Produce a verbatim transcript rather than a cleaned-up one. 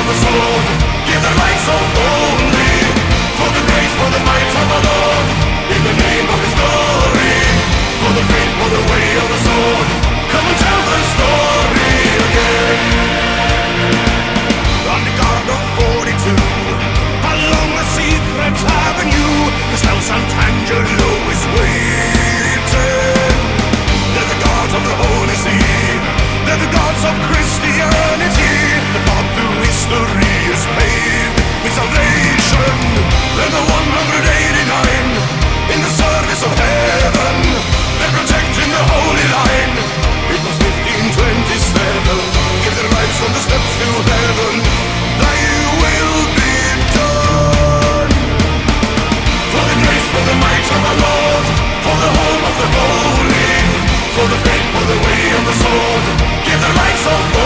of the sword. Give the lights so boldly, for the grace, for the might of our Lord, in the name of His glory. For the faith, for the way of the sword, come and tell the story again. On the guard of forty-two, along the secret avenue, the Stel Sant'Angelo is waiting. They're the gods of the Holy See, they're the gods of Christianity. The path through history is paved with salvation. They're the one hundred eighty-nine in the service of heaven. They're protecting the holy line. It was fifteen twenty-seven. Give their lives on the steps to heaven. Thy will be done. For the grace, for the might of our Lord, for the home of the holy, for the faith, for the way of the sword. Give their lives on